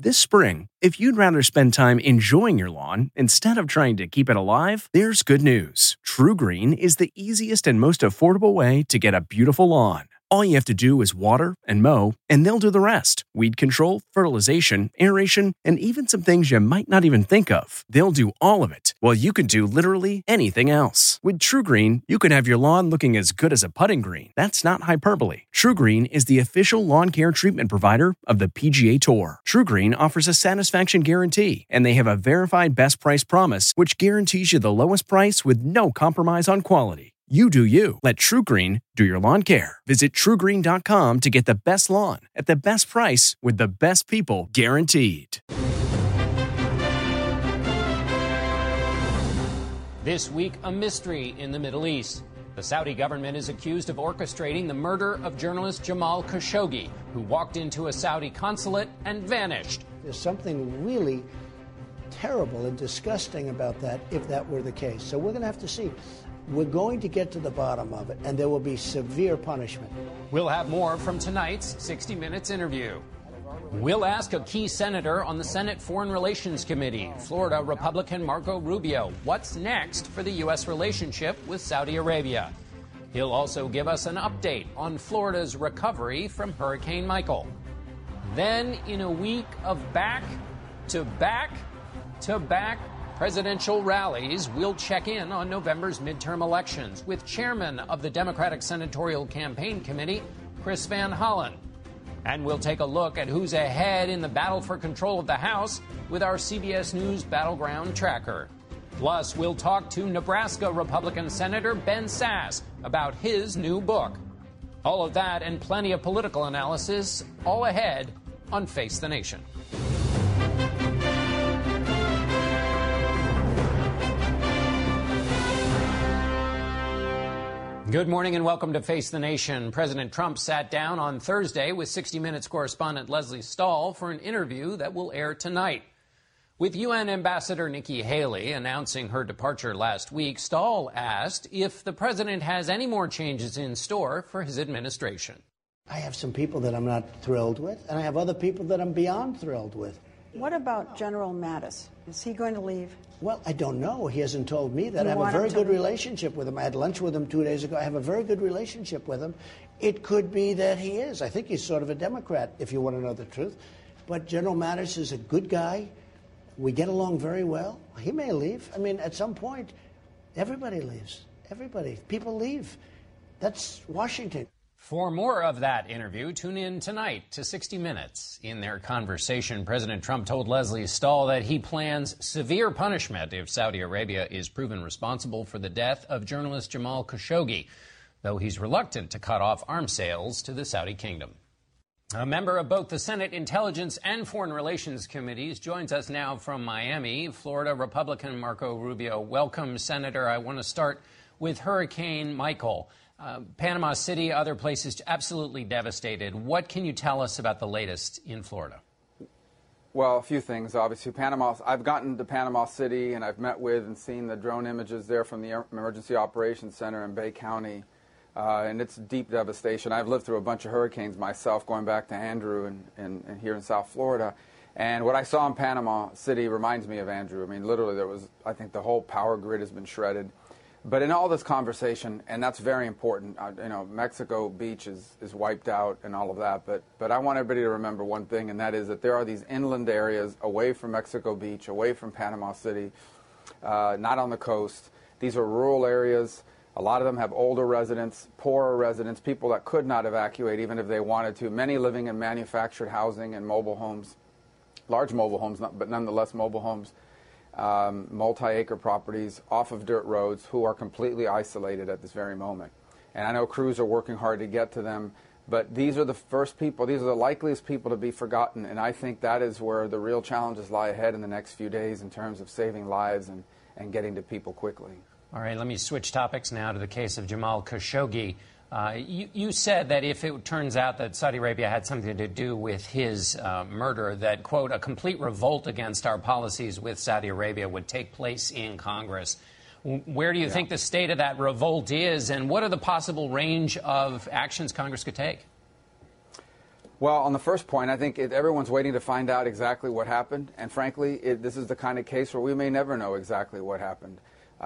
This spring, if you'd rather spend time enjoying your lawn instead of trying to keep it alive, there's good news. TruGreen is the easiest and most affordable way to get a beautiful lawn. All you have to do is water and mow, and they'll do the rest. Weed control, fertilization, aeration, and even some things you might not even think of. They'll do all of it, while you can do literally anything else. With TruGreen, you can have your lawn looking as good as a putting green. That's not hyperbole. TruGreen is the official lawn care treatment provider of the PGA Tour. TruGreen offers a satisfaction guarantee, and they have a verified best price promise, which guarantees you the lowest price with no compromise on quality. You do you. Let TruGreen do your lawn care. Visit TruGreen.com to get the best lawn at the best price with the best people guaranteed. This week, a mystery in the Middle East. The Saudi government is accused of orchestrating the murder of journalist Jamal Khashoggi, who walked into a Saudi consulate and vanished. There's something really terrible and disgusting about that if that were the case. So we're going to have to see. We're going to get to the bottom of it, and there will be severe punishment. We'll have more from tonight's 60 Minutes interview. We'll ask a key senator on the Senate Foreign Relations Committee, Florida Republican Marco Rubio, what's next for the U.S. relationship with Saudi Arabia. He'll also give us an update on Florida's recovery from Hurricane Michael. Then, in a week of back-to-back presidential rallies, we'll check in on November's midterm elections with chairman of the Democratic Senatorial Campaign Committee, Chris Van Hollen. And we'll take a look at who's ahead in the battle for control of the House with our CBS News Battleground Tracker. Plus, we'll talk to Nebraska Republican Senator Ben Sasse about his new book. All of that and plenty of political analysis all ahead on Face the Nation. Good morning and welcome to Face the Nation. President Trump sat down on Thursday with 60 Minutes correspondent Leslie Stahl for an interview that will air tonight. With UN Ambassador Nikki Haley announcing her departure last week, Stahl asked if the president has any more changes in store for his administration. I have some people that I'm not thrilled with, and I have other people that I'm beyond thrilled with. What about General Mattis? Is he going to leave? Well, I don't know. He hasn't told me that. I have a very good relationship with him. I had lunch with him 2 days ago. I have a very good relationship with him. It could be that he is. I think he's sort of a Democrat, if you want to know the truth. But General Mattis is a good guy. We get along very well. He may leave. I mean, at some point, everybody leaves. Everybody. People leave. That's Washington. For more of that interview, tune in tonight to 60 Minutes. In their conversation, President Trump told Leslie Stahl that he plans severe punishment if Saudi Arabia is proven responsible for the death of journalist Jamal Khashoggi, though he's reluctant to cut off arms sales to the Saudi kingdom. A member of both the Senate Intelligence and Foreign Relations Committees joins us now from Miami. Florida Republican Marco Rubio. Welcome, Senator. I want to start with Hurricane Michael. Panama City, other places absolutely devastated. What can you tell us about the latest in Florida? Well, a few things, obviously. I've gotten to Panama City, and I've met with and seen the drone images there from the Emergency Operations Center in Bay County, and it's deep devastation. I've lived through a bunch of hurricanes myself, going back to Andrew and here in South Florida. And what I saw in Panama City reminds me of Andrew. I mean, literally, I think the whole power grid has been shredded. But in all this conversation, and that's very important, Mexico Beach is wiped out and all of that, but I want everybody to remember one thing, and that is that there are these inland areas away from Mexico Beach, away from Panama City, not on the coast. These are rural areas. A lot of them have older residents, poorer residents, people that could not evacuate even if they wanted to, many living in manufactured housing and mobile homes, large mobile homes, but nonetheless mobile homes. Multi-acre properties off of dirt roads who are completely isolated at this very moment. And I know crews are working hard to get to them, but these are the first people, these are the likeliest people to be forgotten, and I think that is where the real challenges lie ahead in the next few days in terms of saving lives and getting to people quickly. All right, let me switch topics now to the case of Jamal Khashoggi. You said that if it turns out that Saudi Arabia had something to do with his murder, that, quote, a complete revolt against our policies with Saudi Arabia would take place in Congress. Where do you think the state of that revolt is, and what are the possible range of actions Congress could take? Well, on the first point, I think everyone's waiting to find out exactly what happened. And frankly, this is the kind of case where we may never know exactly what happened.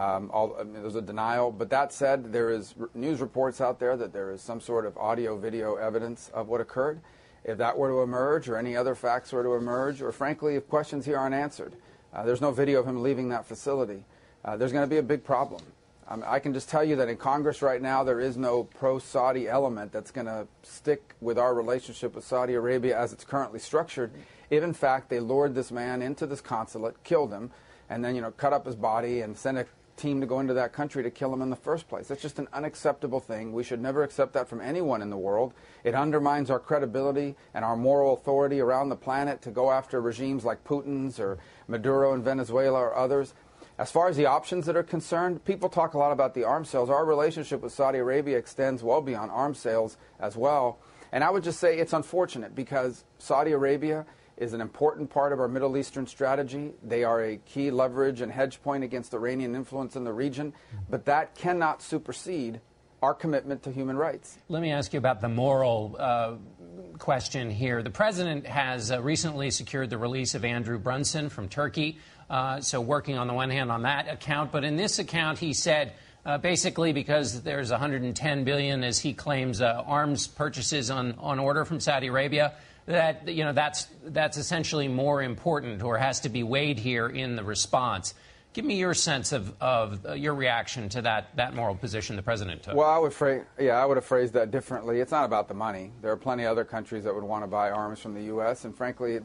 There's a denial. But that said, there is news reports out there that there is some sort of audio-video evidence of what occurred. If that were to emerge, or any other facts were to emerge, or frankly, if questions here aren't answered, there's no video of him leaving that facility, there's going to be a big problem. I can just tell you that in Congress right now, there is no pro-Saudi element that's going to stick with our relationship with Saudi Arabia as it's currently structured. If, in fact, they lured this man into this consulate, killed him, and then, cut up his body and sent a team to go into that country to kill him in the first place. That's just an unacceptable thing. We should never accept that from anyone in the world. It undermines our credibility and our moral authority around the planet to go after regimes like Putin's or Maduro in Venezuela or others. As far as the options that are concerned, people talk a lot about the arms sales. Our relationship with Saudi Arabia extends well beyond arms sales as well. And I would just say it's unfortunate because Saudi Arabia is an important part of our Middle Eastern strategy. They are a key leverage and hedge point against Iranian influence in the region. But that cannot supersede our commitment to human rights. Let me ask you about the moral question here. The president has recently secured the release of Andrew Brunson from Turkey. So working on the one hand on that account. But in this account, he said basically because there's $110 billion, as he claims, arms purchases on order from Saudi Arabia, that that's essentially more important or has to be weighed here in the response. Give me your sense of your reaction to that moral position the president took. Well, I would have phrased that differently. It's not about the money. There are plenty of other countries that would want to buy arms from the U.S., and frankly,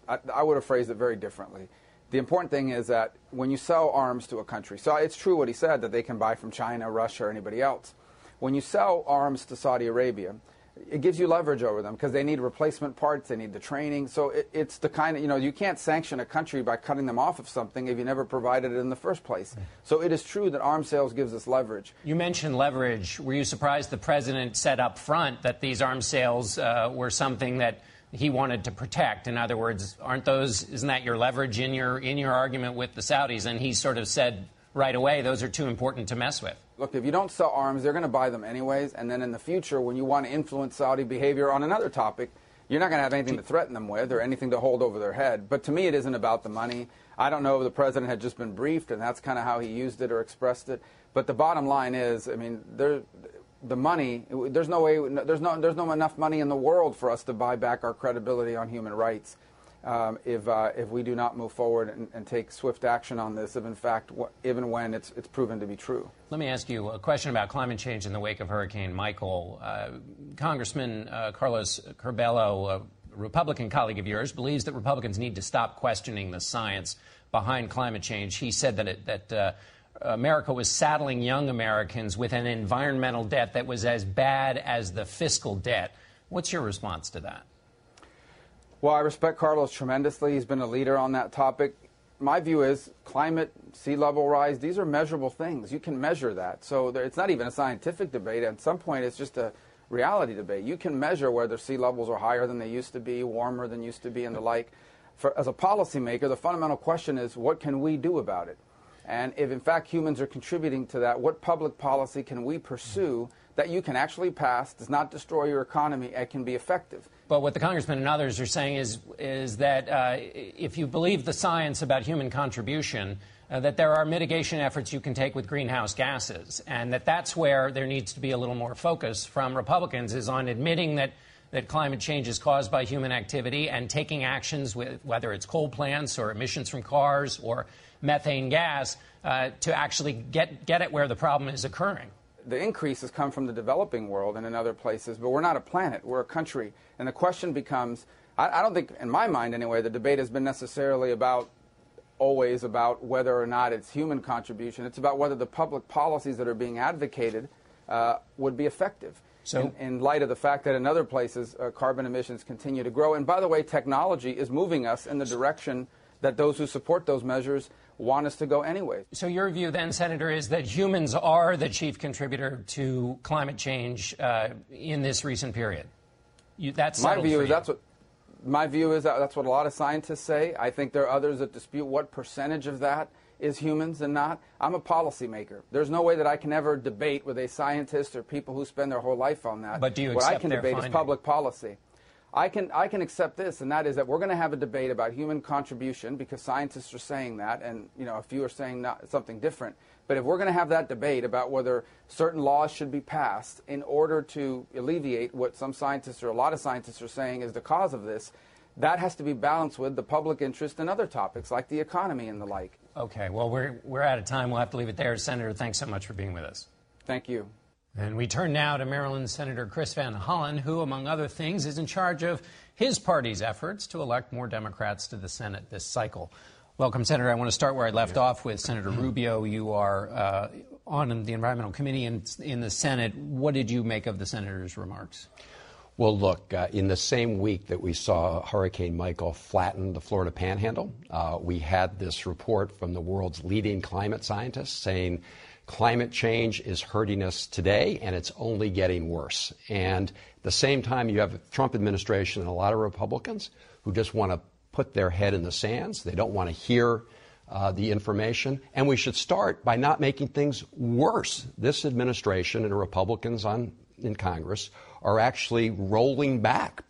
I would have phrased it very differently. The important thing is that when you sell arms to a country, so it's true what he said, that they can buy from China, Russia, or anybody else. When you sell arms to Saudi Arabia, it gives you leverage over them because they need replacement parts, they need the training. So it's the kind of, you can't sanction a country by cutting them off of something if you never provided it in the first place. So it is true that arms sales gives us leverage. You mentioned leverage. Were you surprised the president said up front that these arms sales were something that he wanted to protect? In other words, isn't that your leverage in your argument with the Saudis? And he sort of said right away, those are too important to mess with. Look, if you don't sell arms, they're going to buy them anyways. And then in the future, when you want to influence Saudi behavior on another topic, you're not going to have anything to threaten them with or anything to hold over their head. But to me, it isn't about the money. I don't know if the president had just been briefed and that's kind of how he used it or expressed it. But the bottom line is, I mean, the money, there's no enough money in the world for us to buy back our credibility on human rights if we do not move forward and take swift action on this, if in fact, even when it's proven to be true. Let me ask you a question about climate change in the wake of Hurricane Michael. Congressman Carlos Curbelo, a Republican colleague of yours, believes that Republicans need to stop questioning the science behind climate change. He said that America was saddling young Americans with an environmental debt that was as bad as the fiscal debt. What's your response to that? Well, I respect Carlos tremendously. He's been a leader on that topic. My view is climate, sea level rise, these are measurable things. You can measure that. So it's not even a scientific debate. At some point, it's just a reality debate. You can measure whether sea levels are higher than they used to be, warmer than used to be, and the like. As a policymaker, the fundamental question is, what can we do about it? And if, in fact, humans are contributing to that, what public policy can we pursue that you can actually pass, does not destroy your economy, and can be effective? But what the congressman and others are saying is that if you believe the science about human contribution, that there are mitigation efforts you can take with greenhouse gases, and that's where there needs to be a little more focus from Republicans, is on admitting that climate change is caused by human activity and taking actions, with whether it's coal plants or emissions from cars or methane gas, to actually get at where the problem is occurring. The increase has come from the developing world and in other places, but we're not a planet, we're a country. And the question becomes, I don't think, in my mind anyway, the debate has been necessarily always about whether or not it's human contribution. It's about whether the public policies that are being advocated would be effective. So, in light of the fact that in other places carbon emissions continue to grow. And by the way, technology is moving us in the direction that those who support those measures want us to go anyway. So your view then, Senator, is that humans are the chief contributor to climate change in this recent period? My view is that's what a lot of scientists say. I think there are others that dispute what percentage of that is humans and not. I'm a policymaker. There's no way that I can ever debate with a scientist or people who spend their whole life on that. But do you accept their finding? What I can debate is public policy. I can accept this, and that is that we're going to have a debate about human contribution because scientists are saying that, and a few are saying something different. But if we're going to have that debate about whether certain laws should be passed in order to alleviate what some scientists or a lot of scientists are saying is the cause of this, that has to be balanced with the public interest and other topics like the economy and the like. Okay, well, we're out of time. We'll have to leave it there. Senator, thanks so much for being with us. Thank you. And we turn now to Maryland Senator Chris Van Hollen, who, among other things, is in charge of his party's efforts to elect more Democrats to the Senate this cycle. Welcome, Senator. I want to start where I left off with Senator Rubio. You are on the Environmental Committee in the Senate. What did you make of the senator's remarks? Well, look, in the same week that we saw Hurricane Michael flatten the Florida Panhandle, we had this report from the world's leading climate scientists saying climate change is hurting us today, and it's only getting worse. And at the same time, you have the Trump administration and a lot of Republicans who just want to put their head in the sands. They don't want to hear the information. And we should start by not making things worse. This administration and Republicans in Congress are actually rolling back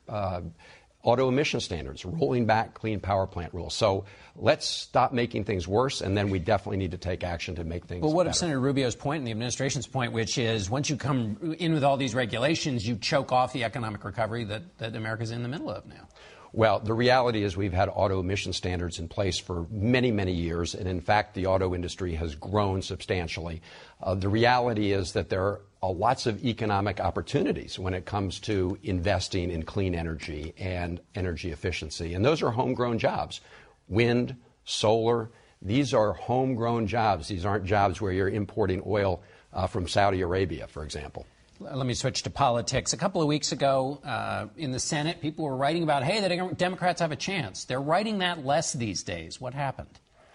auto emission standards, rolling back clean power plant rules. So let's stop making things worse, and then we definitely need to take action to make things better. Well, what of Senator Rubio's point and the administration's point, which is once you come in with all these regulations, you choke off the economic recovery that America's in the middle of now? Well, the reality is we've had auto emission standards in place for many, many years, and in fact, the auto industry has grown substantially. The reality is that there are lots of economic opportunities when it comes to investing in clean energy and energy efficiency, and those are homegrown jobs. Wind, solar, these are homegrown jobs. These aren't jobs where you're importing oil from Saudi Arabia, for example. Let me switch to politics. A couple of weeks ago in the Senate, people were writing about, hey, the Democrats have a chance. They're writing that less these days. What happened?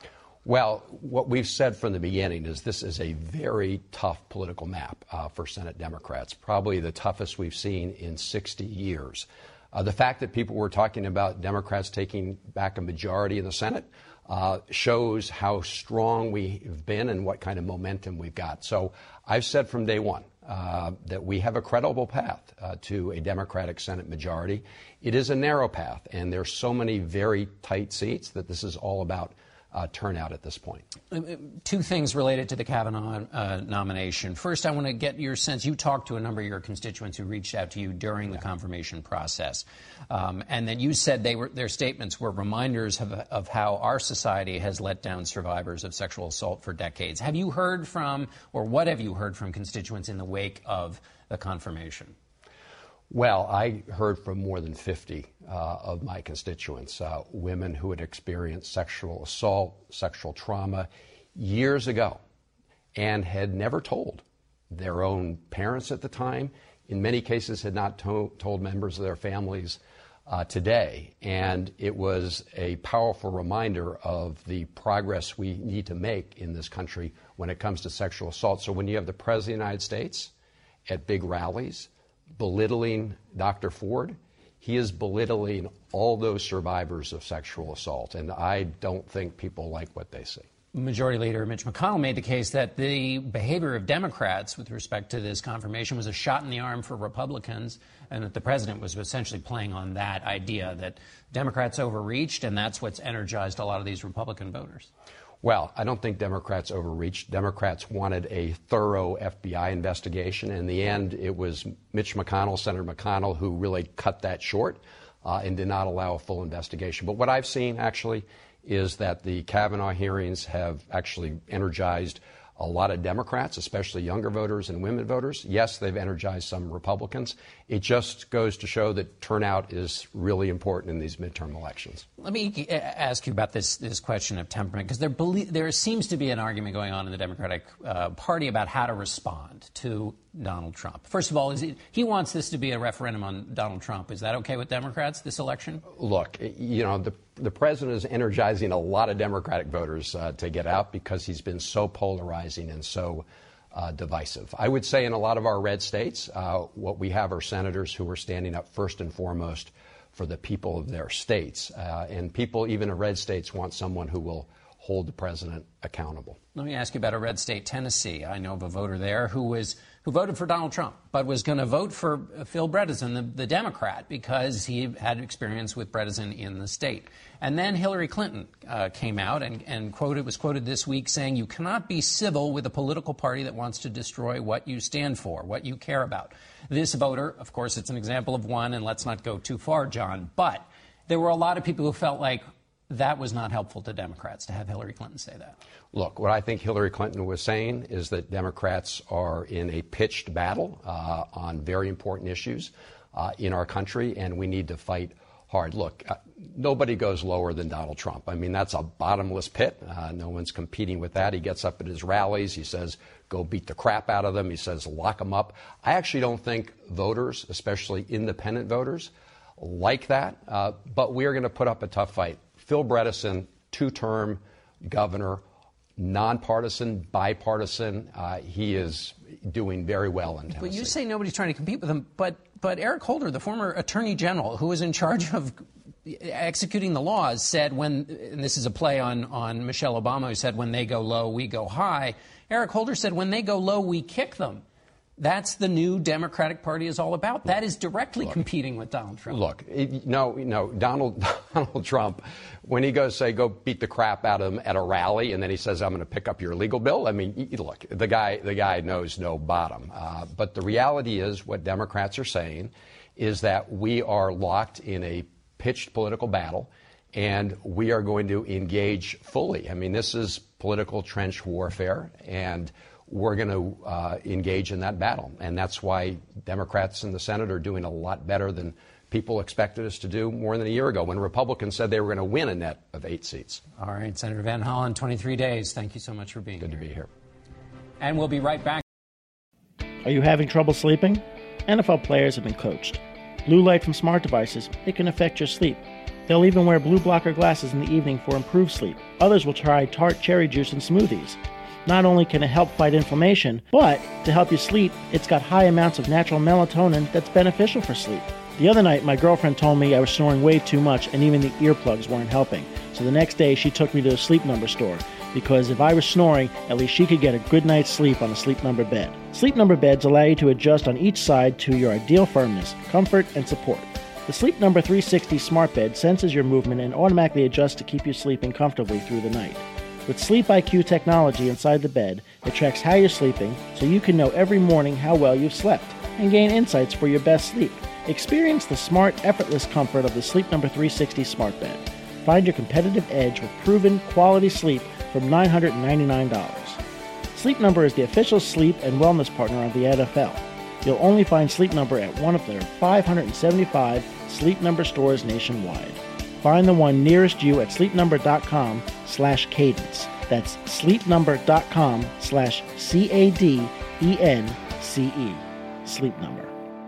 Well, what we've said from the beginning is this is a very tough political map for Senate Democrats, probably the toughest we've seen in 60 years. The fact that people were talking about Democrats taking back a majority in the Senate shows how strong we've been and what kind of momentum we've got. So I've said from day one that we have a credible path to a Democratic Senate majority. It is a narrow path, and there's so many very tight seats that this is all about turnout at this point. Two things related to the Kavanaugh nomination. First, I want to get your sense. You talked to a number of your constituents who reached out to you during the confirmation process, and then you said their statements were reminders of how our society has let down survivors of sexual assault for decades. Have you heard from, or what have you heard from constituents in the wake of the confirmation? Well, I heard from more than 50 of my constituents, women who had experienced sexual assault, sexual trauma years ago and had never told their own parents at the time, in many cases had not told members of their families today. And it was a powerful reminder of the progress we need to make in this country when it comes to sexual assault. So when you have the President of the United States at big rallies belittling Dr. Ford, he is belittling all those survivors of sexual assault, and I don't think people like what they see. Majority Leader Mitch McConnell made the case that the behavior of Democrats with respect to this confirmation was a shot in the arm for Republicans, and that the president was essentially playing on that idea that Democrats overreached, and that's what's energized a lot of these Republican voters. Well, I don't think Democrats overreached. Democrats wanted a thorough FBI investigation. In the end, it was Mitch McConnell, Senator McConnell, who really cut that short and did not allow a full investigation. But what I've seen, actually, is that the Kavanaugh hearings have actually energized a lot of Democrats, especially younger voters and women voters. Yes, they've energized some Republicans. It just goes to show that turnout is really important in these midterm elections. Let me ask you about this question of temperament, because there seems to be an argument going on in the Democratic Party about how to respond to Donald Trump. First of all, he wants this to be a referendum on Donald Trump. Is that okay with Democrats, this election? Look, you know, the president is energizing a lot of Democratic voters to get out because he's been so polarizing and so divisive. I would say in a lot of our red states, what we have are senators who are standing up first and foremost for the people of their states. And people, even in red states, want someone who will hold the president accountable. Let me ask you about a red state, Tennessee. I know of a voter there who voted for Donald Trump, but was going to vote for Phil Bredesen, the Democrat, because he had experience with Bredesen in the state. And then Hillary Clinton came out and was quoted this week saying, "You cannot be civil with a political party that wants to destroy what you stand for, what you care about." This voter, of course, it's an example of one, and let's not go too far, John, but there were a lot of people who felt like that was not helpful to Democrats to have Hillary Clinton say that. Look, what I think Hillary Clinton was saying is that Democrats are in a pitched battle on very important issues in our country, and we need to fight hard. Look, nobody goes lower than Donald Trump. I mean, that's a bottomless pit. No one's competing with that. He gets up at his rallies. He says, go beat the crap out of them. He says, lock them up. I actually don't think voters, especially independent voters, like that. But we are going to put up a tough fight. Phil Bredesen, two-term governor, nonpartisan, bipartisan. He is doing very well in Tennessee. But you say nobody's trying to compete with him. But Eric Holder, the former attorney general, who was in charge of executing the laws, said and this is a play on Michelle Obama, who said, when they go low, we go high. Eric Holder said, when they go low, we kick them. That's the new Democratic Party is all about. That is directly competing with Donald Trump. Look, Donald Trump, when he goes, say, go beat the crap out of him at a rally, and then he says, I'm going to pick up your legal bill. I mean, look, the guy knows no bottom. But the reality is what Democrats are saying is that we are locked in a pitched political battle, and we are going to engage fully. I mean, this is political trench warfare, and we're going to engage in that battle. And that's why Democrats in the Senate are doing a lot better than people expected us to do more than a year ago when Republicans said they were going to win a net of 8 seats. All right, Senator Van Hollen, 23 days. Thank you so much for being here. Good to be here. And we'll be right back. Are you having trouble sleeping? NFL players have been coached. Blue light from smart devices, it can affect your sleep. They'll even wear blue blocker glasses in the evening for improved sleep. Others will try tart cherry juice and smoothies. Not only can it help fight inflammation, but to help you sleep, it's got high amounts of natural melatonin that's beneficial for sleep. The other night, my girlfriend told me I was snoring way too much and even the earplugs weren't helping. So the next day, she took me to a Sleep Number store because if I was snoring, at least she could get a good night's sleep on a Sleep Number bed. Sleep Number beds allow you to adjust on each side to your ideal firmness, comfort, and support. The Sleep Number 360 smart bed senses your movement and automatically adjusts to keep you sleeping comfortably through the night. With Sleep IQ technology inside the bed, it tracks how you're sleeping so you can know every morning how well you've slept and gain insights for your best sleep. Experience the smart, effortless comfort of the Sleep Number 360 smart bed. Find your competitive edge with proven quality sleep from $999. Sleep Number is the official sleep and wellness partner of the NFL. You'll only find Sleep Number at one of their 575 Sleep Number stores nationwide. Find the one nearest you at sleepnumber.com/cadence. That's sleepnumber.com/CADENCE. Sleep Number.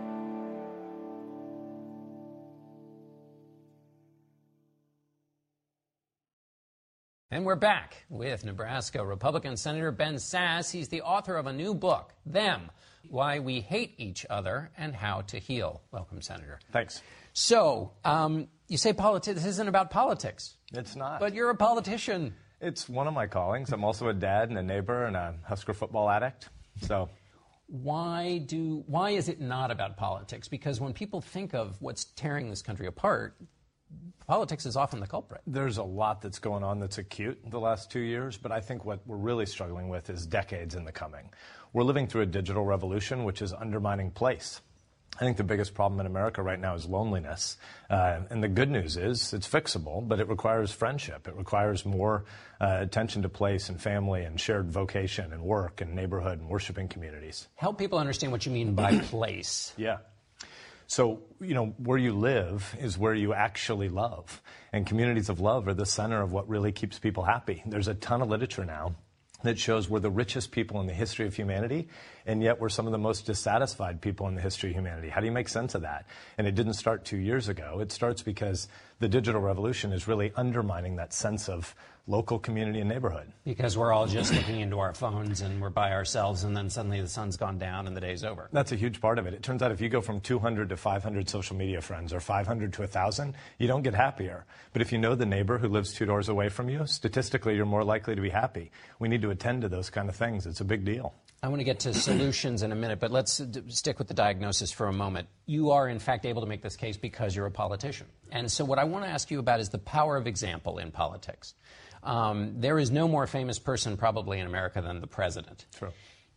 And we're back with Nebraska Republican Senator Ben Sasse. He's the author of a new book, Them, Why We Hate Each Other and How to Heal. Welcome, Senator. Thanks. So, you say this isn't about politics. It's not. But you're a politician. It's one of my callings. I'm also a dad and a neighbor and a Husker football addict. So, why is it not about politics? Because when people think of what's tearing this country apart, politics is often the culprit. There's a lot that's going on that's acute the last 2 years, but I think what we're really struggling with is decades in the coming. We're living through a digital revolution which is undermining place. I think the biggest problem in America right now is loneliness. And the good news is it's fixable, but it requires friendship. It requires more attention to place and family and shared vocation and work and neighborhood and worshiping communities. Help people understand what you mean by place. Yeah. So, where you live is where you actually love. And communities of love are the center of what really keeps people happy. There's a ton of literature now that shows we're the richest people in the history of humanity, and yet we're some of the most dissatisfied people in the history of humanity. How do you make sense of that? And it didn't start 2 years ago. It starts because the digital revolution is really undermining that sense of local community and neighborhood. Because we're all just looking into our phones and we're by ourselves, and then suddenly the sun's gone down and the day's over. That's a huge part of it. It turns out if you go from 200 to 500 social media friends or 500 to 1,000, you don't get happier. But if you know the neighbor who lives 2 doors away from you, statistically you're more likely to be happy. We need to attend to those kind of things. It's a big deal. I want to get to solutions in a minute, but let's stick with the diagnosis for a moment. You are, in fact, able to make this case because you're a politician. And so what I want to ask you about is the power of example in politics. There is no more famous person probably in America than the president. True.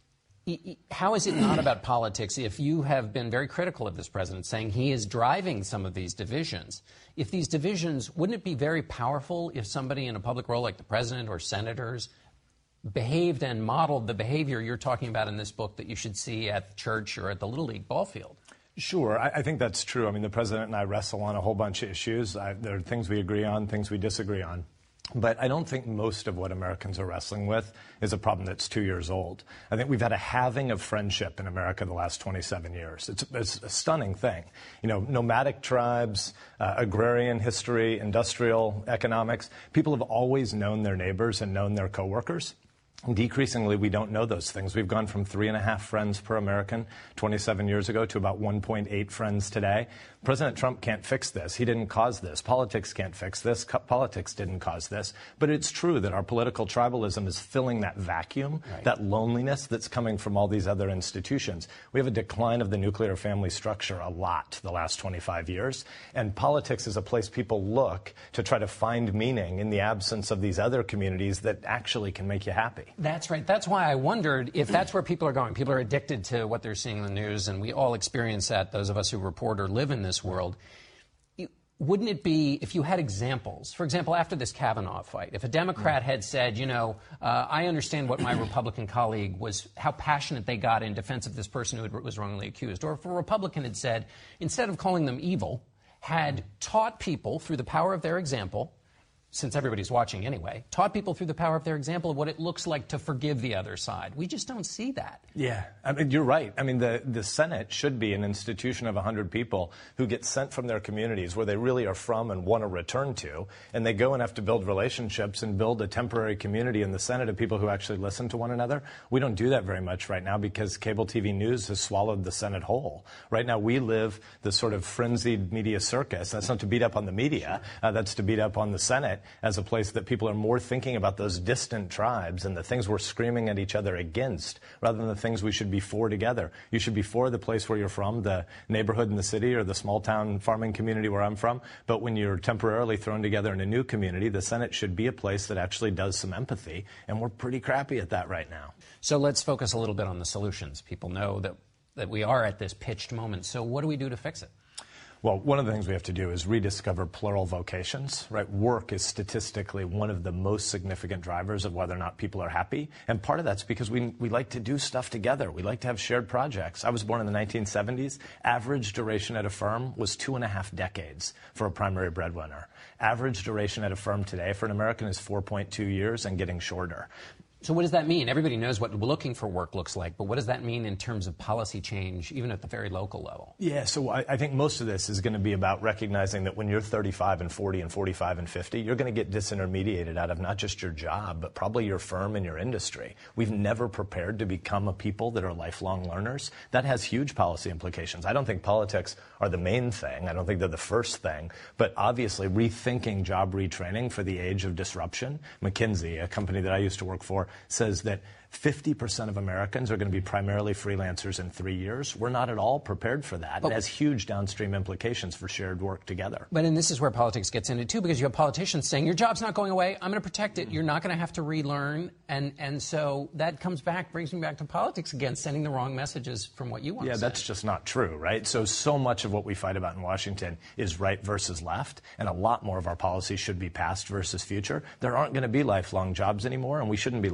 How is it not about politics if you have been very critical of this president, saying he is driving some of these divisions? If these divisions, wouldn't it be very powerful if somebody in a public role like the president or senators behaved and modeled the behavior you're talking about in this book that you should see at church or at the Little League ball field? Sure. I think that's true. I mean, the president and I wrestle on a whole bunch of issues. There are things we agree on, things we disagree on. But I don't think most of what Americans are wrestling with is a problem that's 2 years old. I think we've had a halving of friendship in America the last 27 years. It's a stunning thing. You know, nomadic tribes, agrarian history, industrial economics, people have always known their neighbors and known their coworkers. Decreasingly, we don't know those things. We've gone from 3.5 friends per American 27 years ago to about 1.8 friends today. President Trump can't fix this. He didn't cause this. Politics can't fix this. Politics didn't cause this. But it's true that our political tribalism is filling that vacuum, right, that loneliness that's coming from all these other institutions. We have a decline of the nuclear family structure a lot the last 25 years. And politics is a place people look to try to find meaning in the absence of these other communities that actually can make you happy. That's right. That's why I wondered if that's where people are going. People are addicted to what they're seeing in the news, and we all experience that, those of us who report or live in this world. Wouldn't it be, if you had examples, for example, after this Kavanaugh fight, if a Democrat had said, you know, I understand what my Republican colleague was, how passionate they got in defense of this person who was wrongly accused, or if a Republican had said, instead of calling them evil, had taught people through the power of their example, since everybody's watching anyway, taught people through the power of their example of what it looks like to forgive the other side. We just don't see that. Yeah, I mean, you're right. I mean, the Senate should be an institution of 100 people who get sent from their communities where they really are from and want to return to, and they go and have to build relationships and build a temporary community in the Senate of people who actually listen to one another. We don't do that very much right now because cable TV news has swallowed the Senate whole. Right now, we live the sort of frenzied media circus. That's not to beat up on the media. That's to beat up on the Senate as a place that people are more thinking about those distant tribes and the things we're screaming at each other against rather than the things we should be for together. You should be for the place where you're from, the neighborhood in the city or the small town farming community where I'm from. But when you're temporarily thrown together in a new community, the Senate should be a place that actually does some empathy. And we're pretty crappy at that right now. So let's focus a little bit on the solutions. People know that we are at this pitched moment. So what do we do to fix it? Well, one of the things we have to do is rediscover plural vocations, right? Work is statistically one of the most significant drivers of whether or not people are happy. And part of that's because we like to do stuff together. We like to have shared projects. I was born in the 1970s. Average duration at a firm was 2.5 decades for a primary breadwinner. Average duration at a firm today for an American is 4.2 years and getting shorter. So what does that mean? Everybody knows what looking for work looks like, but what does that mean in terms of policy change, even at the very local level? Yeah, so I think most of this is going to be about recognizing that when you're 35 and 40 and 45 and 50, you're going to get disintermediated out of not just your job, but probably your firm and your industry. We've never prepared to become a people that are lifelong learners. That has huge policy implications. I don't think politics are the main thing. I don't think they're the first thing. But obviously, rethinking job retraining for the age of disruption. McKinsey, a company that I used to work for, says that 50% of Americans are going to be primarily freelancers in 3 years. We're not at all prepared for that. It has huge downstream implications for shared work together. But and this is where politics gets into too, because you have politicians saying, your job's not going away, I'm going to protect it, you're not going to have to relearn. And so that brings me back to politics again, sending the wrong messages from what you want to say. Yeah, that's just not true, right? So much of what we fight about in Washington is right versus left, and a lot more of our policy should be past versus future. There aren't going to be lifelong jobs anymore, and we shouldn't be lying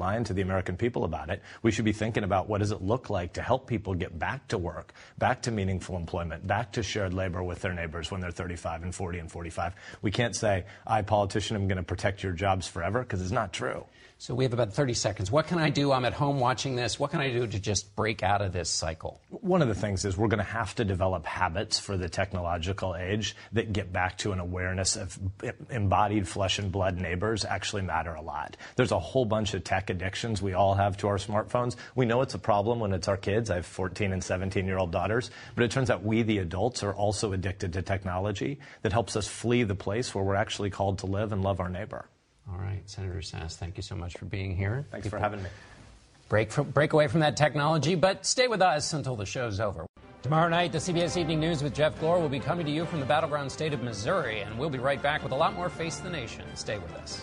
mind to the American people about it. We should be thinking about what does it look like to help people get back to work, back to meaningful employment, back to shared labor with their neighbors when they're 35 and 40 and 45. We can't say, I, politician, am going to protect your jobs forever, because it's not true. So we have about 30 seconds. What can I do? I'm at home watching this. What can I do to just break out of this cycle? One of the things is we're going to have to develop habits for the technological age that get back to an awareness of embodied flesh and blood neighbors actually matter a lot. There's a whole bunch of tech addictions we all have to our smartphones. We know it's a problem when it's our kids. I have 14 and 17-year-old daughters. But it turns out we, the adults, are also addicted to technology that helps us flee the place where we're actually called to live and love our neighbor. All right, Senator Sasse, thank you so much for being here. Thanks for having me. Break away from that technology, but stay with us until the show's over. Tomorrow night, the CBS Evening News with Jeff Glor will be coming to you from the battleground state of Missouri, and we'll be right back with a lot more Face the Nation. Stay with us.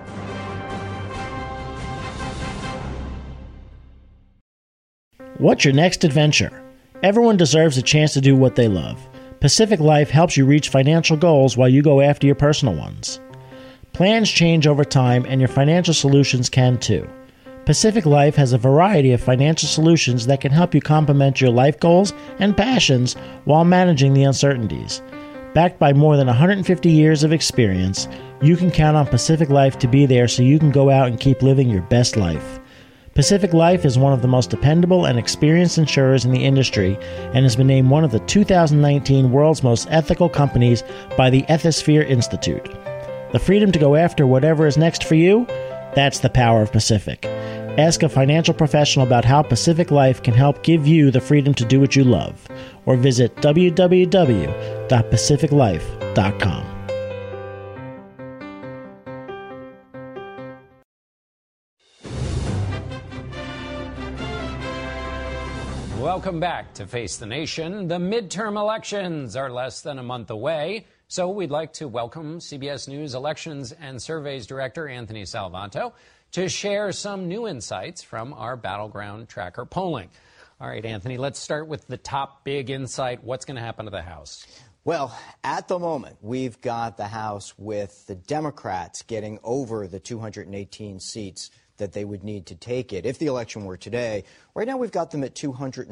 What's your next adventure? Everyone deserves a chance to do what they love. Pacific Life helps you reach financial goals while you go after your personal ones. Plans change over time, and your financial solutions can too. Pacific Life has a variety of financial solutions that can help you complement your life goals and passions while managing the uncertainties. Backed by more than 150 years of experience, you can count on Pacific Life to be there so you can go out and keep living your best life. Pacific Life is one of the most dependable and experienced insurers in the industry and has been named one of the 2019 World's Most Ethical Companies by the Ethisphere Institute. The freedom to go after whatever is next for you? That's the power of Pacific. Ask a financial professional about how Pacific Life can help give you the freedom to do what you love, or visit www.pacificlife.com. Welcome back to Face the Nation. The midterm elections are less than a month away, so we'd like to welcome CBS News Elections and Surveys Director Anthony Salvanto to share some new insights from our Battleground Tracker polling. All right, Anthony, let's start with the top big insight. What's going to happen to the House? Well, at the moment, we've got the House with the Democrats getting over the 218 seats that they would need to take it if the election were today. Right now, we've got them at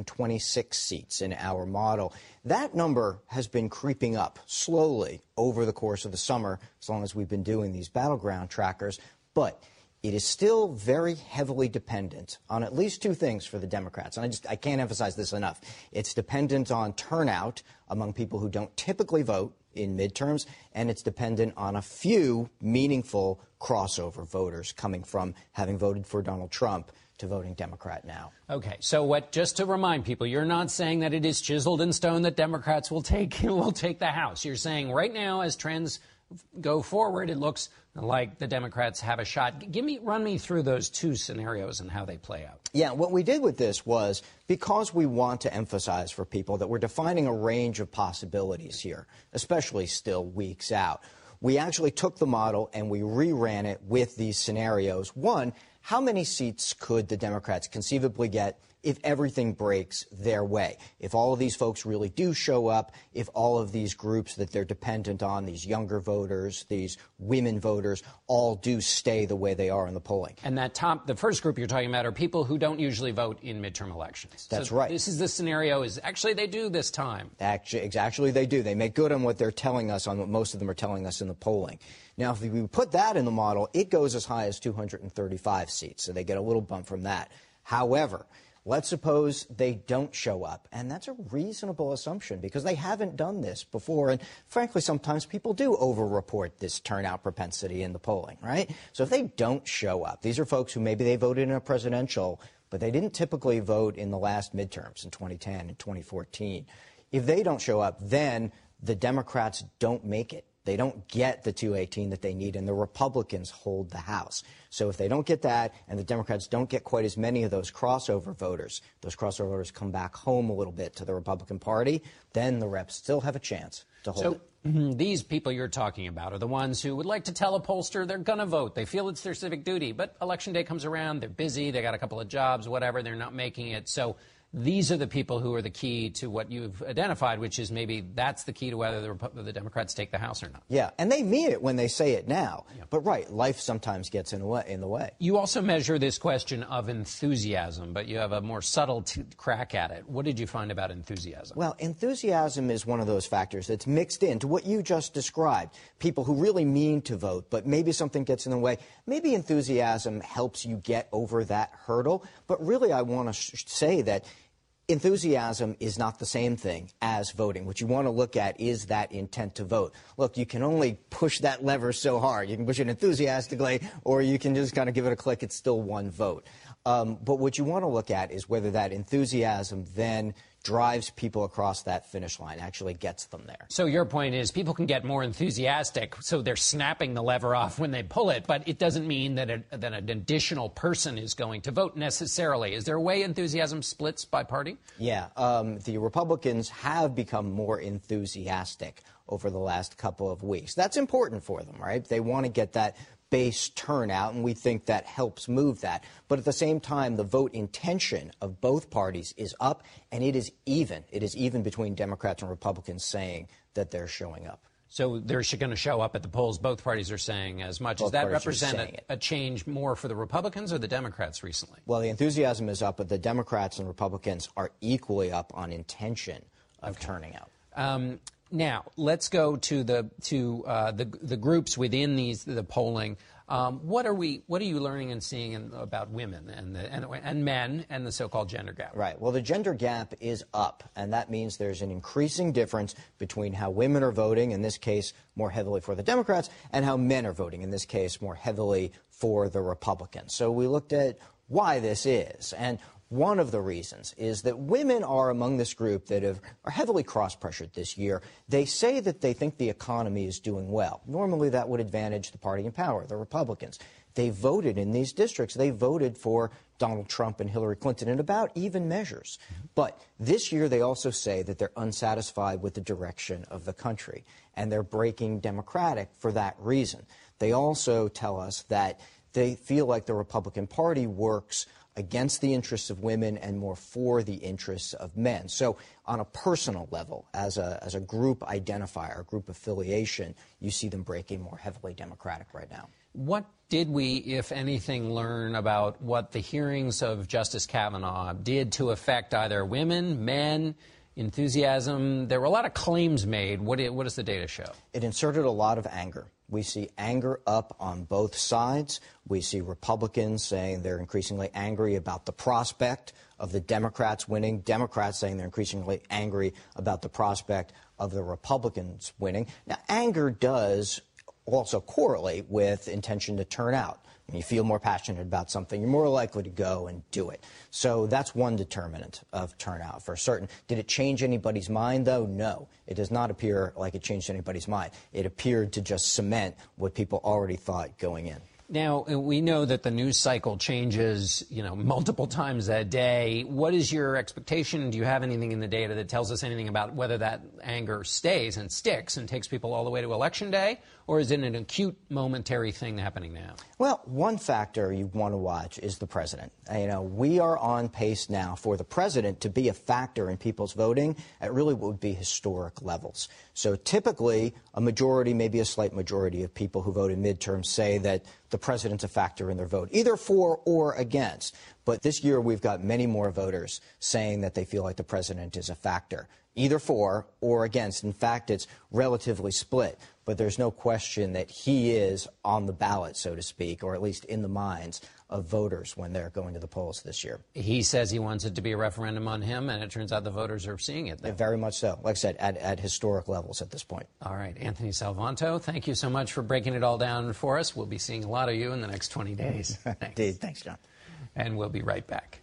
226 seats in our model. That number has been creeping up slowly over the course of the summer, as long as we've been doing these battleground trackers. But it is still very heavily dependent on at least two things for the Democrats. And I can't emphasize this enough. It's dependent on turnout among people who don't typically vote in midterms, and it's dependent on a few meaningful crossover voters coming from having voted for Donald Trump to voting Democrat now. Okay, so just to remind people, you're not saying that it is chiseled in stone that Democrats will take the House. You're saying right now, as trends go forward, it looks like the Democrats have a shot. Run me through those two scenarios and how they play out. Yeah, what we did with this was, because we want to emphasize for people that we're defining a range of possibilities here, especially still weeks out, we actually took the model and we reran it with these scenarios. One, how many seats could the Democrats conceivably get if everything breaks their way? If all of these folks really do show up, if all of these groups that they're dependent on, these younger voters, these women voters, all do stay the way they are in the polling. And the first group you're talking about are people who don't usually vote in midterm elections. That's right. This is the scenario actually they do this time. Actually, they do. They make good on what they're telling us, on what most of them are telling us in the polling. Now, if we put that in the model, it goes as high as 235 seats, so they get a little bump from that. However, let's suppose they don't show up, and that's a reasonable assumption because they haven't done this before, and frankly, sometimes people do over-report this turnout propensity in the polling, right? So if they don't show up, these are folks who maybe they voted in a presidential, but they didn't typically vote in the last midterms in 2010 and 2014. If they don't show up, then the Democrats don't make it. They don't get the 218 that they need, and the Republicans hold the House. So if they don't get that, and the Democrats don't get quite as many of those crossover voters come back home a little bit to the Republican Party, then the reps still have a chance to hold it. These people you're talking about are the ones who would like to tell a pollster they're going to vote. They feel it's their civic duty, but Election Day comes around, they're busy, they got a couple of jobs, whatever, they're not making it. So these are the people who are the key to what you've identified, which is maybe that's the key to whether the Democrats take the House or not. Yeah, and they mean it when they say it now. Yeah. But right, life sometimes gets in the way. You also measure this question of enthusiasm, but you have a more subtle crack at it. What did you find about enthusiasm? Well, enthusiasm is one of those factors that's mixed into what you just described. People who really mean to vote, but maybe something gets in the way. Maybe enthusiasm helps you get over that hurdle. But really, I want to say that enthusiasm is not the same thing as voting. What you want to look at is that intent to vote. Look, you can only push that lever so hard. You can push it enthusiastically, or you can just kind of give it a click. It's still one vote. But what you want to look at is whether that enthusiasm then drives people across that finish line, actually gets them there. So your point is people can get more enthusiastic, so they're snapping the lever off when they pull it, but it doesn't mean that an additional person is going to vote necessarily. Is there a way enthusiasm splits by party? Yeah. The Republicans have become more enthusiastic over the last couple of weeks. That's important for them, right? They want to get that base turnout, and we think that helps move that. But at the same time, the vote intention of both parties is up, and it is even. It is even between Democrats and Republicans saying that they're showing up. So they're going to show up at the polls. Both parties are saying as much. Does that represent a change more for the Republicans or the Democrats recently? Well, the enthusiasm is up, but the Democrats and Republicans are equally up on intention of turning out. Now, let's go to the groups within the polling. What are you learning and seeing about women and men and the so-called gender gap? Right. Well, the gender gap is up, and that means there's an increasing difference between how women are voting, in this case more heavily for the Democrats, and how men are voting, in this case more heavily for the Republicans. So we looked at why this is, and one of the reasons is that women are among this group that are heavily cross-pressured this year. They say that they think the economy is doing well. Normally that would advantage the party in power, the Republicans. They voted in these districts. They voted for Donald Trump and Hillary Clinton in about even measures. But this year they also say that they're unsatisfied with the direction of the country, and they're breaking Democratic for that reason. They also tell us that they feel like the Republican Party works against the interests of women and more for the interests of men. So on a personal level, as a group identifier, a group affiliation, you see them breaking more heavily Democratic right now. What did we, if anything, learn about what the hearings of Justice Kavanaugh did to affect either women, men, enthusiasm? There were a lot of claims made. What does the data show? It inserted a lot of anger. We see anger up on both sides. We see Republicans saying they're increasingly angry about the prospect of the Democrats winning, Democrats saying they're increasingly angry about the prospect of the Republicans winning. Now, anger does also correlate with intention to turn out. When you feel more passionate about something, you're more likely to go and do it. So that's one determinant of turnout for certain. Did it change anybody's mind, though? No. It does not appear like it changed anybody's mind. It appeared to just cement what people already thought going in. Now, we know that the news cycle changes, multiple times a day. What is your expectation? Do you have anything in the data that tells us anything about whether that anger stays and sticks and takes people all the way to Election Day? Or is it an acute, momentary thing happening now? Well, one factor you want to watch is the president. We are on pace now for the president to be a factor in people's voting at really what would be historic levels. So typically, a majority, maybe a slight majority of people who vote in midterms say that the president's a factor in their vote, either for or against. But this year, we've got many more voters saying that they feel like the president is a factor, either for or against. In fact, it's relatively split. But there's no question that he is on the ballot, so to speak, or at least in the minds of voters when they're going to the polls this year. He says he wants it to be a referendum on him, and it turns out the voters are seeing it. Very much so. Like I said, at historic levels at this point. All right. Anthony Salvanto, thank you so much for breaking it all down for us. We'll be seeing a lot of you in the next 20 days. Thanks. Indeed. Thanks, John. And we'll be right back.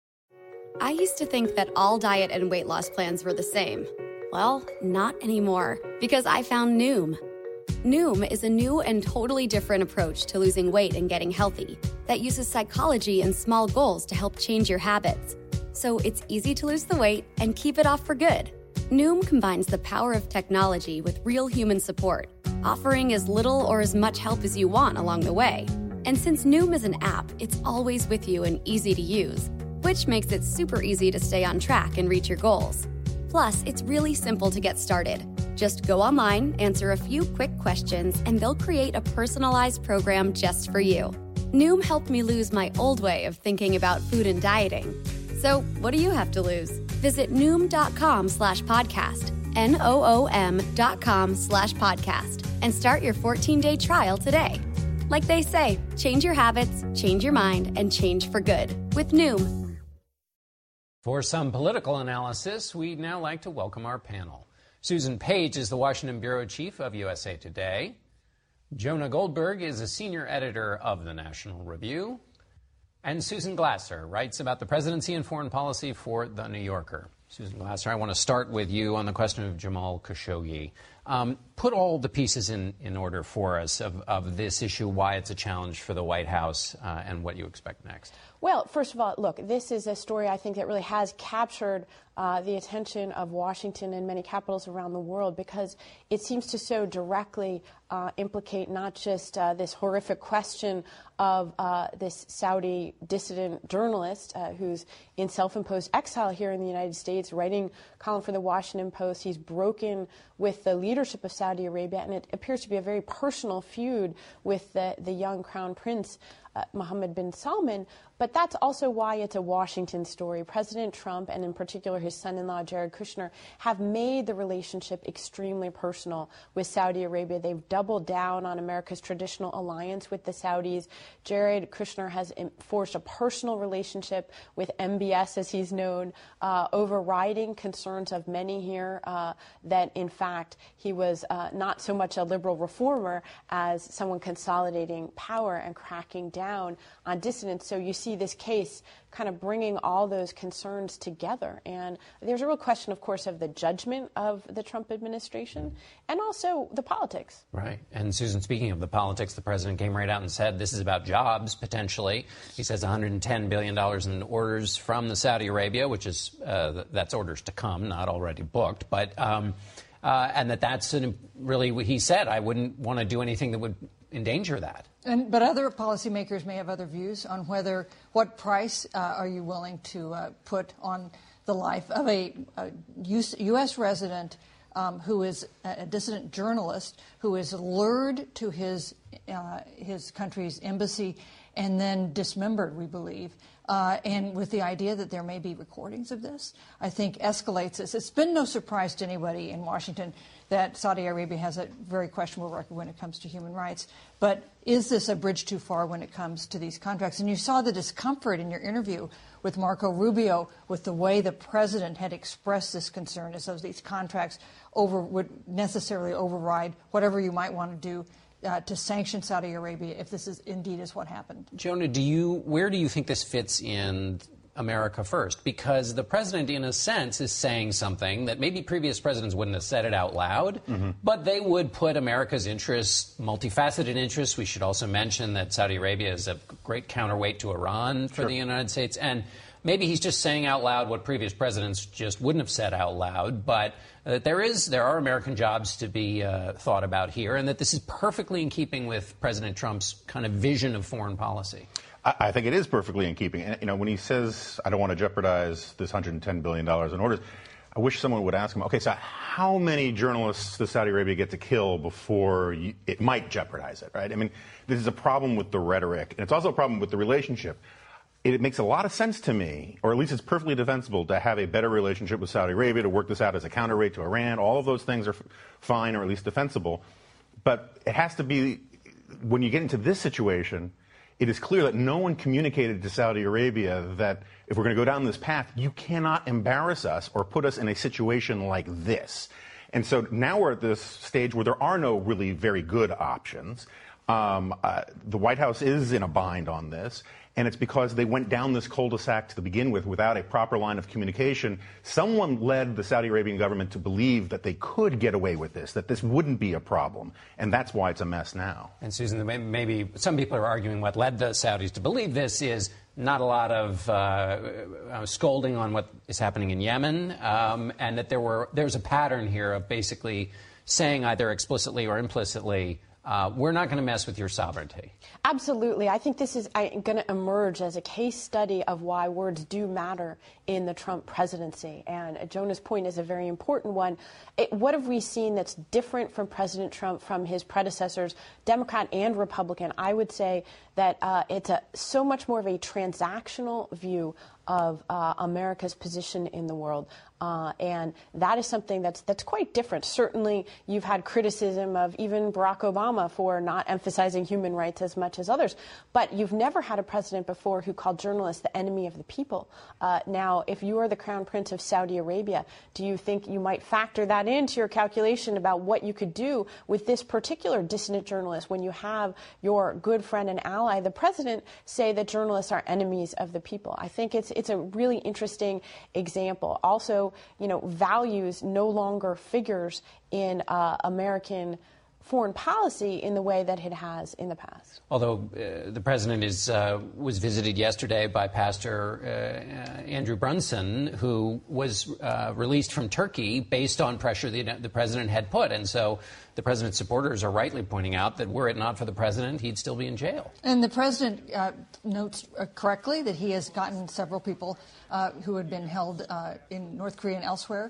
I used to think that all diet and weight loss plans were the same. Well, not anymore, because I found Noom. Noom is a new and totally different approach to losing weight and getting healthy that uses psychology and small goals to help change your habits. So it's easy to lose the weight and keep it off for good. Noom combines the power of technology with real human support, offering as little or as much help as you want along the way. And since Noom is an app, it's always with you and easy to use, which makes it super easy to stay on track and reach your goals. Plus, it's really simple to get started. Just go online, answer a few quick questions, and they'll create a personalized program just for you. Noom helped me lose my old way of thinking about food and dieting. So, what do you have to lose? Visit Noom.com/podcast, NOOM.com/podcast, and start your 14-day trial today. Like they say, change your habits, change your mind, and change for good with Noom. For some political analysis, we'd now like to welcome our panel. Susan Page is the Washington bureau chief of USA Today. Jonah Goldberg is a senior editor of the National Review. And Susan Glasser writes about the presidency and foreign policy for The New Yorker. Susan Glasser, I want to start with you on the question of Jamal Khashoggi. Put all the pieces in order for us of this issue, why it's a challenge for the White House, and what you expect next. Well, first of all, look, this is a story I think that really has captured the attention of Washington and many capitals around the world, because it seems to so directly implicate not just this horrific question of this Saudi dissident journalist who's in self-imposed exile here in the United States, writing column for the Washington Post. He's broken with the leadership of Saudi Arabia, and it appears to be a very personal feud with the young crown prince, Mohammed bin Salman. But that's also why it's a Washington story. President Trump, and in particular his son-in-law, Jared Kushner, have made the relationship extremely personal with Saudi Arabia. They've doubled down on America's traditional alliance with the Saudis. Jared Kushner has forged a personal relationship with MBS, as he's known, overriding concerns of many here that, in fact, he was not so much a liberal reformer as someone consolidating power and cracking down on dissidents. So you see this case kind of bringing all those concerns together. And there's a real question, of course, of the judgment of the Trump administration and also the politics. Right. And Susan, speaking of the politics, the president came right out and said this is about jobs, potentially. He says $110 billion in orders from the Saudi Arabia, which is that's orders to come, not already booked. But and that's really what he said. I wouldn't want to do anything that would endanger that. But other policymakers may have other views on what price are you willing to put on the life of a U.S. resident who is a dissident journalist who is lured to his country's embassy and then dismembered, we believe, and with the idea that there may be recordings of this, I think escalates this. It's been no surprise to anybody in Washington that Saudi Arabia has a very questionable record when it comes to human rights. But is this a bridge too far when it comes to these contracts? And you saw the discomfort in your interview with Marco Rubio with the way the president had expressed this concern as though these contracts would necessarily override whatever you might want to do to sanction Saudi Arabia if this is indeed is what happened. Jonah, where do you think this fits in America first? Because the president, in a sense, is saying something that maybe previous presidents wouldn't have said it out loud, but they would put America's interests, multifaceted interests. We should also mention that Saudi Arabia is a great counterweight to Iran for the United States. And maybe he's just saying out loud what previous presidents just wouldn't have said out loud, but there are American jobs to be thought about here, and that this is perfectly in keeping with President Trump's kind of vision of foreign policy. I think it is perfectly in keeping. And, when he says, I don't want to jeopardize this $110 billion in orders, I wish someone would ask him, okay, so how many journalists does Saudi Arabia get to kill before it might jeopardize it, right? I mean, this is a problem with the rhetoric, and it's also a problem with the relationship. It makes a lot of sense to me, or at least it's perfectly defensible, to have a better relationship with Saudi Arabia, to work this out as a counterweight to Iran. All of those things are fine, or at least defensible. But it has to be, when you get into this situation, it is clear that no one communicated to Saudi Arabia that if we're going to go down this path, you cannot embarrass us or put us in a situation like this. And so now we're at this stage where there are no really very good options. The White House is in a bind on this, and it's because they went down this cul-de-sac to begin with without a proper line of communication. Someone led the Saudi Arabian government to believe that they could get away with this, that this wouldn't be a problem, and that's why it's a mess now. And Susan, maybe some people are arguing what led the Saudis to believe this is not a lot of scolding on what is happening in Yemen, and that there's a pattern here of basically saying either explicitly or implicitly, we're not going to mess with your sovereignty. Absolutely. I think this is going to emerge as a case study of why words do matter in the Trump presidency. And Jonah's point is a very important one. What have we seen that's different from President Trump from his predecessors, Democrat and Republican? I would say that it's so much more of a transactional view of America's position in the world. And that is something that's quite different. Certainly, you've had criticism of even Barack Obama for not emphasizing human rights as much as others. But you've never had a president before who called journalists the enemy of the people. Now, if you are the Crown Prince of Saudi Arabia, do you think you might factor that into your calculation about what you could do with this particular dissident journalist when you have your good friend and ally, the president, say that journalists are enemies of the people? I think it's a really interesting example. Also, values no longer figures in American foreign policy in the way that it has in the past. Although the president was visited yesterday by Pastor Andrew Brunson, who was released from Turkey based on pressure the president had put. And so the president's supporters are rightly pointing out that were it not for the president, he'd still be in jail. And the president notes correctly that he has gotten several people who had been held in North Korea and elsewhere,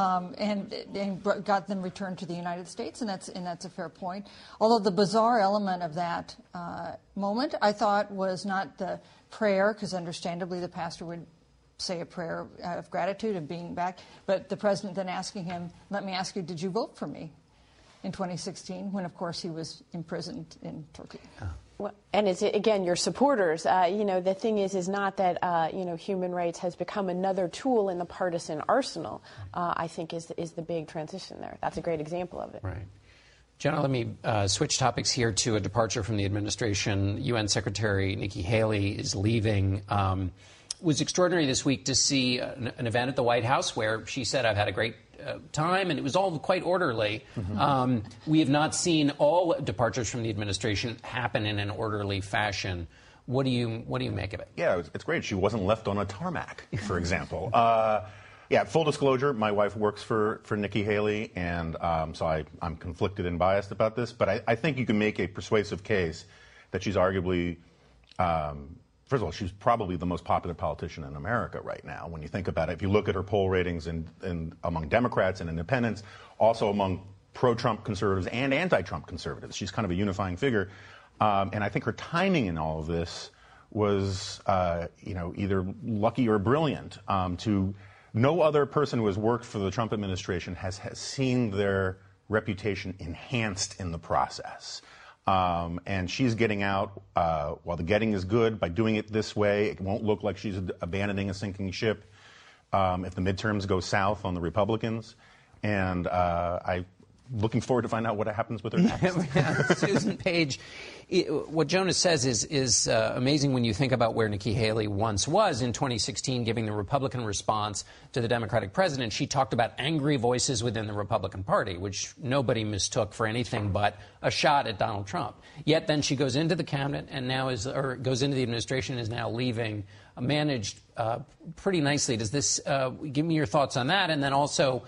and got them returned to the United States, and that's a fair point. Although the bizarre element of that moment, I thought, was not the prayer, because understandably the pastor would say a prayer of gratitude of being back, but the president then asking him, "Let me ask you, did you vote for me in 2016?" when, of course, he was imprisoned in Turkey. Well, and it's, again, your supporters. The thing is not that, human rights has become another tool in the partisan arsenal, I think is the big transition there. That's a great example of it. Right. Jenna, let me switch topics here to a departure from the administration. UN Secretary Nikki Haley is leaving. It was extraordinary this week to see an event at the White House where she said, "I've had a great time," and it was all quite orderly. Mm-hmm. We have not seen all departures from the administration happen in an orderly fashion. What do you make of it? Yeah, it's great. She wasn't left on a tarmac, for example. Full disclosure, my wife works for Nikki Haley, and so I'm conflicted and biased about this. But I think you can make a persuasive case that she's arguably, first of all, she's probably the most popular politician in America right now. When you think about it, if you look at her poll ratings in among Democrats and independents, also among pro-Trump conservatives and anti-Trump conservatives, she's kind of a unifying figure. And I think her timing in all of this was, either lucky or brilliant. No other person who has worked for the Trump administration has seen their reputation enhanced in the process. And she's getting out while the getting is good by doing it this way. It won't look like she's abandoning a sinking ship if the midterms go south on the Republicans. And I'm looking forward to find out what happens with her next. Susan Page, what Jonas says is amazing when you think about where Nikki Haley once was in 2016, giving the Republican response to the Democratic president. She talked about angry voices within the Republican Party, which nobody mistook for anything but a shot at Donald Trump. Yet then she goes into the cabinet and goes into the administration, is now leaving, managed pretty nicely. Does this give me your thoughts on that? And then also,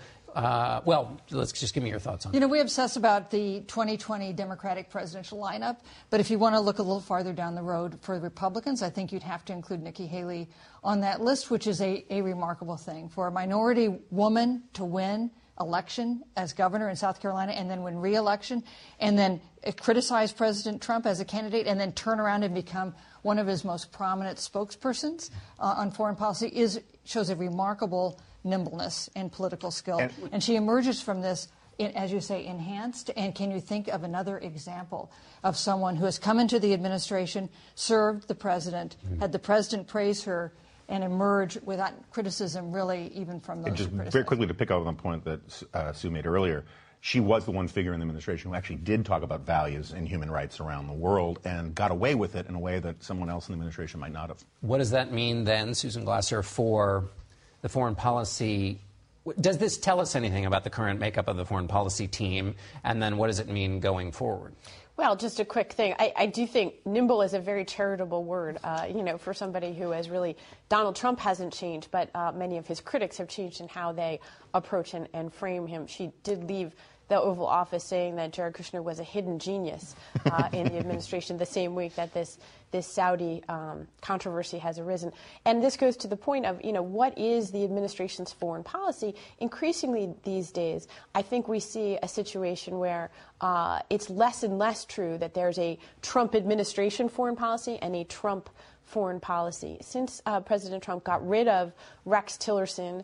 let's just give me your thoughts on it. We obsess about the 2020 Democratic presidential lineup, but if you want to look a little farther down the road for the Republicans, I think you'd have to include Nikki Haley on that list, which is a remarkable thing. For a minority woman to win election as governor in South Carolina and then win re-election and then criticize President Trump as a candidate and then turn around and become one of his most prominent spokespersons on foreign policy shows a remarkable nimbleness and political skill. And she emerges from this, as you say, enhanced. And can you think of another example of someone who has come into the administration, served the president, had the president praise her, and emerge without criticism, really, even from those just who criticize? Very quickly, to pick up on the point that Sue made earlier, she was the one figure in the administration who actually did talk about values and human rights around the world and got away with it in a way that someone else in the administration might not have. What does that mean then, Susan Glasser, for the foreign policy? Does this tell us anything about the current makeup of the foreign policy team? And then what does it mean going forward? Well, just a quick thing. I do think nimble is a very charitable word, for somebody who has really, Donald Trump hasn't changed, but many of his critics have changed in how they approach and frame him. She did leave the Oval Office saying that Jared Kushner was a hidden genius in the administration the same week that this Saudi controversy has arisen. And this goes to the point of, what is the administration's foreign policy? Increasingly these days, I think we see a situation where it's less and less true that there's a Trump administration foreign policy and a Trump foreign policy. Since President Trump got rid of Rex Tillerson,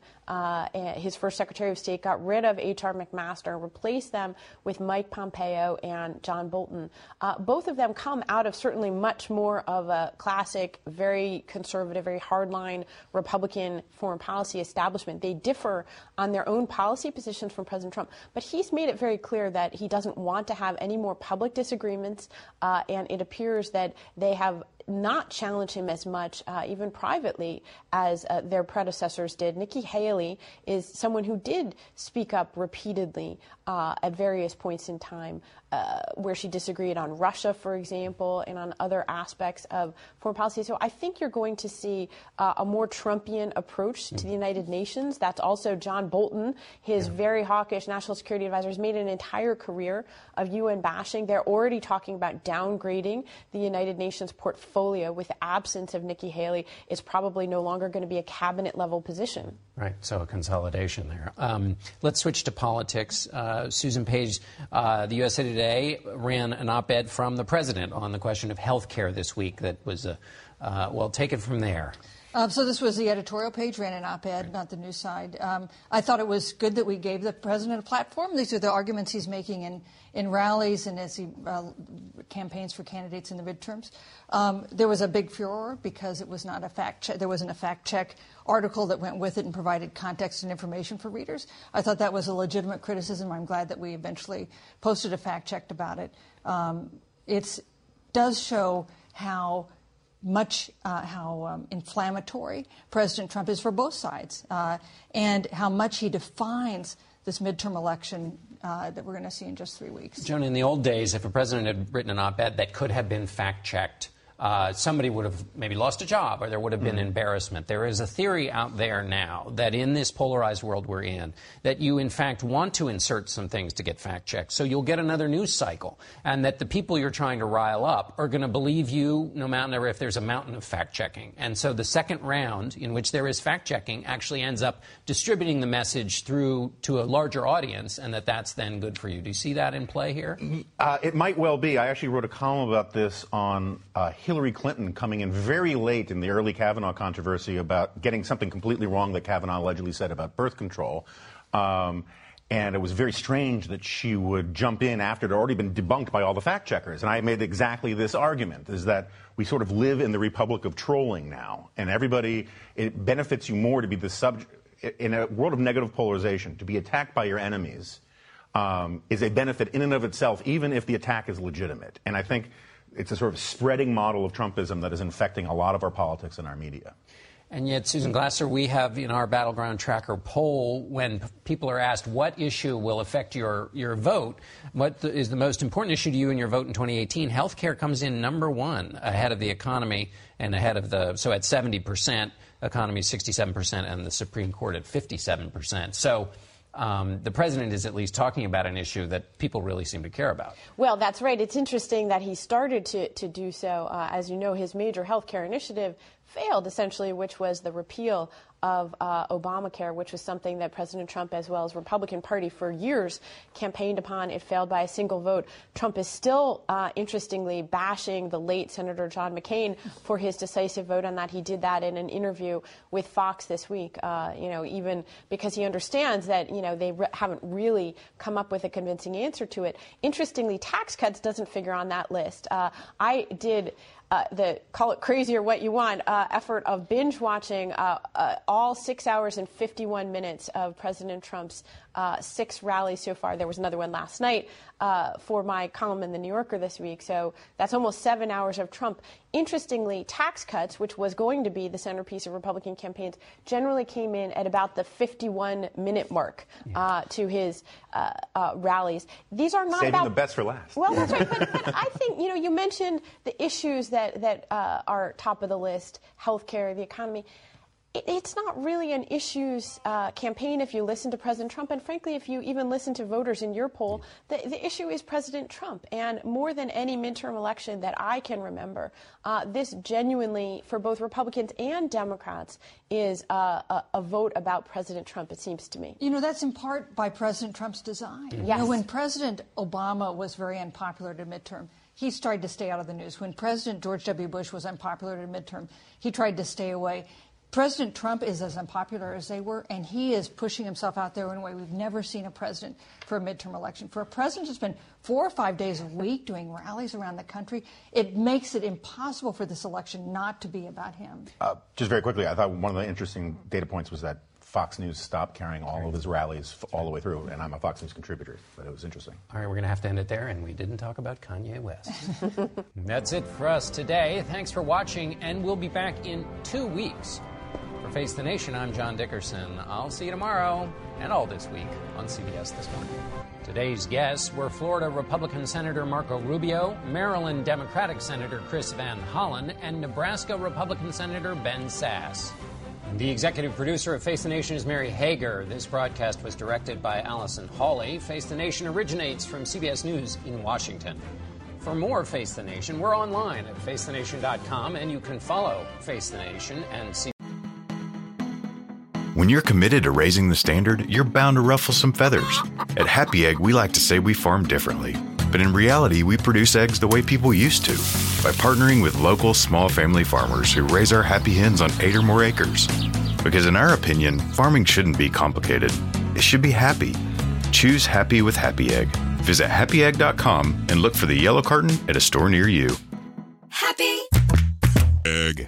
his first Secretary of State, got rid of H.R. McMaster, replaced them with Mike Pompeo and John Bolton. Both of them come out of certainly much more of a classic, very conservative, very hardline Republican foreign policy establishment. They differ on their own policy positions from President Trump, but he's made it very clear that he doesn't want to have any more public disagreements, and it appears that they have not challenge him as much, even privately, as their predecessors did. Nikki Haley is someone who did speak up repeatedly at various points in time where she disagreed on Russia, for example, and on other aspects of foreign policy. So I think you're going to see a more Trumpian approach to the United Nations. That's also John Bolton, his very hawkish national security advisor, has made an entire career of UN bashing. They're already talking about downgrading the United Nations portfolio with the absence of Nikki Haley. It's probably no longer going to be a cabinet-level position. Right, so a consolidation there. Let's switch to politics. Susan Page, the USA Today ran an op-ed from the president on the question of health care this week that was, take it from there. So this was the editorial page, ran an op-ed, not the news side. I thought it was good that we gave the president a platform. These are the arguments he's making in rallies and as he campaigns for candidates in the midterms. There was a big furor because it was not a fact check. There wasn't a fact check article that went with it and provided context and information for readers. I thought that was a legitimate criticism. I'm glad that we eventually posted a fact check about it. It does show how inflammatory President Trump is for both sides, and how much he defines this midterm election that we're going to see in just 3 weeks. Joan, in the old days, if a president had written an op-ed that could have been fact-checked, somebody would have maybe lost a job or there would have been embarrassment. There is a theory out there now that in this polarized world we're in, that you in fact want to insert some things to get fact-checked. So you'll get another news cycle, and that the people you're trying to rile up are going to believe you no matter if there's a mountain of fact-checking. And so the second round, in which there is fact-checking, actually ends up distributing the message through to a larger audience, and that's then good for you. Do you see that in play here? It might well be. I actually wrote a column about this on Hillary Clinton coming in very late in the early Kavanaugh controversy about getting something completely wrong that Kavanaugh allegedly said about birth control. And it was very strange that she would jump in after it had already been debunked by all the fact checkers. And I made exactly this argument, is that we sort of live in the republic of trolling now. And it benefits you more to be the subject, in a world of negative polarization, to be attacked by your enemies is a benefit in and of itself, even if the attack is legitimate. And I think it's a sort of spreading model of Trumpism that is infecting a lot of our politics and our media. And yet, Susan Glasser, we have in our Battleground Tracker poll, when people are asked what issue will affect your vote, what is the most important issue to you in your vote in 2018, health care comes in number one, ahead of the economy and ahead of so at 70%, economy 67%, and the Supreme Court at 57%. So the president is at least talking about an issue that people really seem to care about. Well, that's right. It's interesting that he started to do so. As you know, his major health care initiative failed, essentially, which was the repeal of Obamacare, which was something that President Trump, as well as Republican Party, for years campaigned upon. It failed by a single vote. Trump is still, interestingly, bashing the late Senator John McCain for his decisive vote on that. He did that in an interview with Fox this week, even because he understands that, they haven't really come up with a convincing answer to it. Interestingly, tax cuts doesn't figure on that list. I did call it crazy or what you want, effort of binge watching all 6 hours and 51 minutes of President Trump's 6 rallies so far. There was another one last night for my column in The New Yorker this week. So that's almost 7 hours of Trump. Interestingly, tax cuts, which was going to be the centerpiece of Republican campaigns, generally came in at about the 51-minute mark to his rallies. These are not saving the best for last. Well, that's right. But I think, you mentioned the issues that are top of the list, health care, the economy. it's not really an issues campaign if you listen to President Trump. And frankly, if you even listen to voters in your poll, the issue is President Trump. And more than any midterm election that I can remember, this genuinely, for both Republicans and Democrats, is a vote about President Trump, it seems to me. You know, that's in part by President Trump's design. Yes. You know, when President Obama was very unpopular at a midterm, he tried to stay out of the news. When President George W. Bush was unpopular at a midterm, he tried to stay away. President Trump is as unpopular as they were, and he is pushing himself out there in a way we've never seen a president for a midterm election. For a president to spend 4 or 5 days a week doing rallies around the country, it makes it impossible for this election not to be about him. Just very quickly, I thought one of the interesting data points was that Fox News stopped carrying all of his rallies all the way through, and I'm a Fox News contributor, but it was interesting. All right, we're going to have to end it there, and we didn't talk about Kanye West. That's it for us today. Thanks for watching, and we'll be back in 2 weeks. For Face the Nation, I'm John Dickerson. I'll see you tomorrow and all this week on CBS This Morning. Today's guests were Florida Republican Senator Marco Rubio, Maryland Democratic Senator Chris Van Hollen, and Nebraska Republican Senator Ben Sasse. The executive producer of Face the Nation is Mary Hager. This broadcast was directed by Allison Hawley. Face the Nation originates from CBS News in Washington. For more Face the Nation, we're online at facethenation.com, and you can follow Face the Nation and see. When you're committed to raising the standard, you're bound to ruffle some feathers. At Happy Egg, we like to say we farm differently. But in reality, we produce eggs the way people used to, by partnering with local small family farmers who raise our happy hens on 8 or more acres. Because in our opinion, farming shouldn't be complicated. It should be happy. Choose happy with Happy Egg. Visit happyegg.com and look for the yellow carton at a store near you. Happy Egg.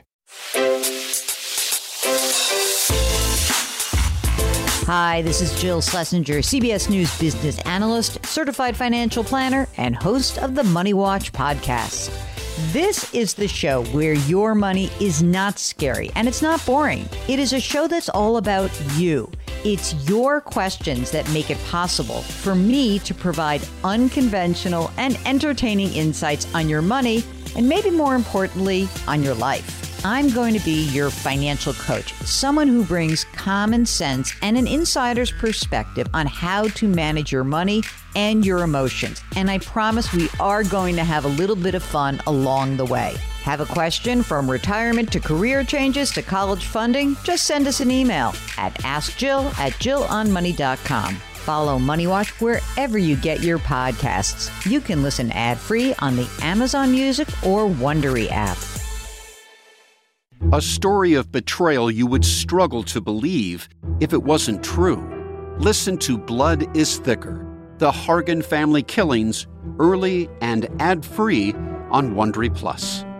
Hi, this is Jill Schlesinger, CBS News business analyst, certified financial planner, and host of the Money Watch podcast. This is the show where your money is not scary and it's not boring. It is a show that's all about you. It's your questions that make it possible for me to provide unconventional and entertaining insights on your money, and maybe more importantly, on your life. I'm going to be your financial coach, someone who brings common sense and an insider's perspective on how to manage your money and your emotions. And I promise we are going to have a little bit of fun along the way. Have a question from retirement to career changes to college funding? Just send us an email at askjill@jillonmoney.com. Follow Money Watch wherever you get your podcasts. You can listen ad-free on the Amazon Music or Wondery app. A story of betrayal you would struggle to believe if it wasn't true. Listen to Blood is Thicker, The Hargan Family Killings, early and ad-free on Wondery Plus.